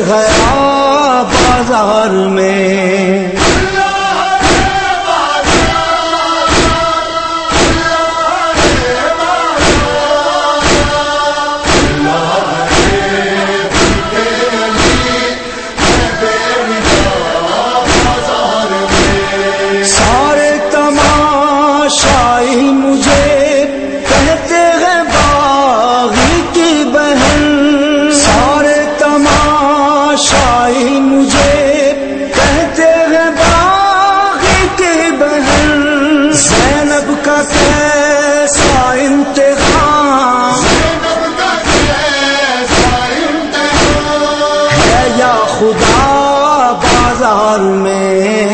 گیا بازار میں سارے تماشائی مجھے کہتے ہیں باغی کی بہن، سارے تماشائی مجھے کہتے ہیں باغی کی بہن، زینب کا کیسا امتحان ہے یا خدا بازار میں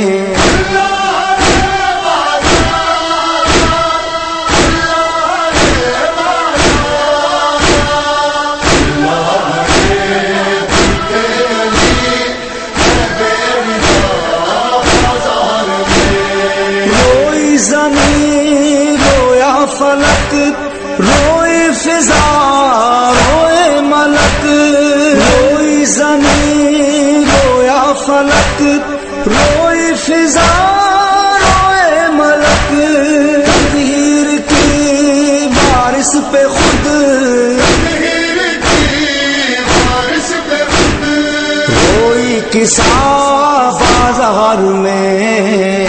زمین رویا فلک، روئی فضا روئے ملک، روئی زمین رویا فلک، روئی فضا روئے ملک، تطہیر کی بارش پہ خود روئی کسا بازار میں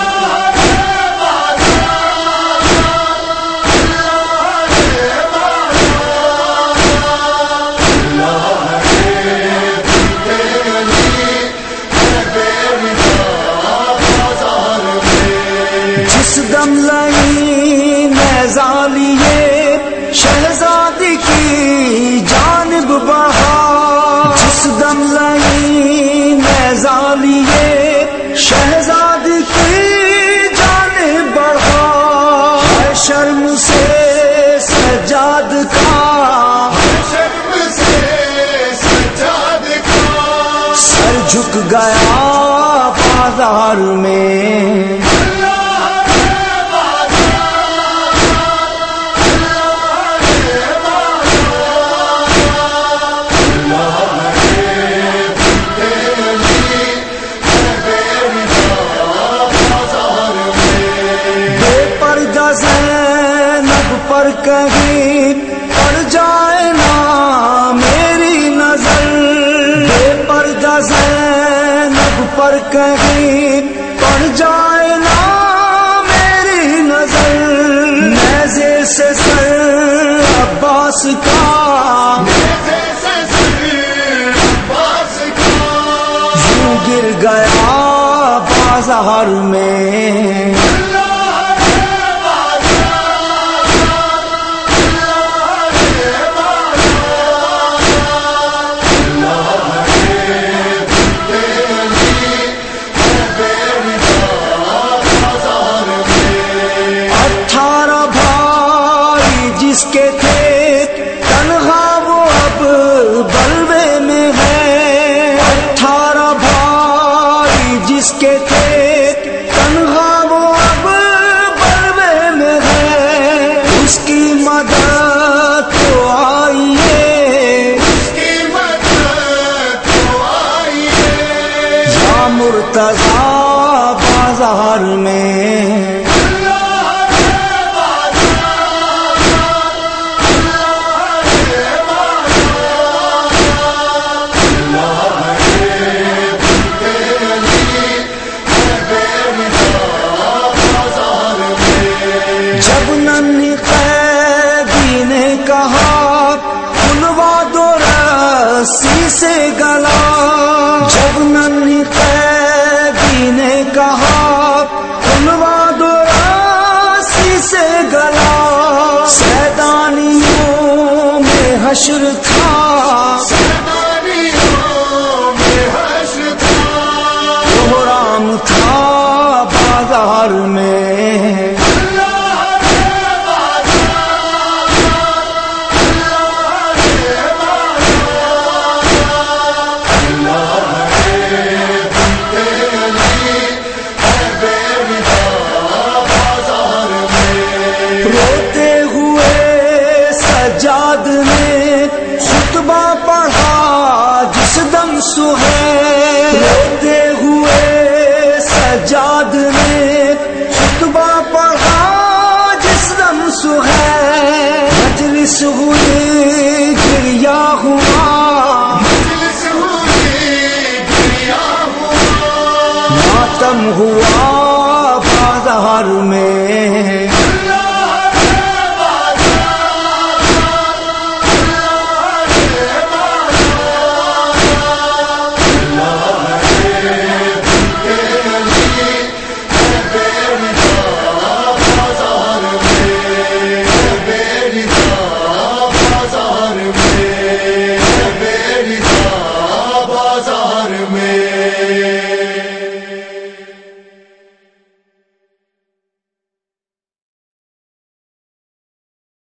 دم لئی نیزالیے شہزادی کی جانب بڑھا، جس دم لئی نیزالیے شہزادی کی جانب بڑھا، ہے شرم سے سجاد کا سر جھک گیا بازار میں زینب پر کہیں پڑ جائے نا میری نظر، بے پردہ زینب پر کہیں پڑ جائے نا میری نظر، نیزے سے سر عباس کا یوں گر گیا بازار میں جس کے تھے تنہا وہ اب بلوے میں ہے، 18 بھائی جس کے تھے تنہا وہ اب بلوے میں ہے، اس کی مدد تو آئیے، یا مرتضی بازار میں جب ننھی قیدی نے کہا کھلوا دو رسی سے گلا، جب ننھی قیدی نے کہا کھلوا دو رسی سے گلا، سیدانیوں میں حشر تھا، کوہرام تھا بازار میں سجاد نے خطبہ پڑھا، ہوا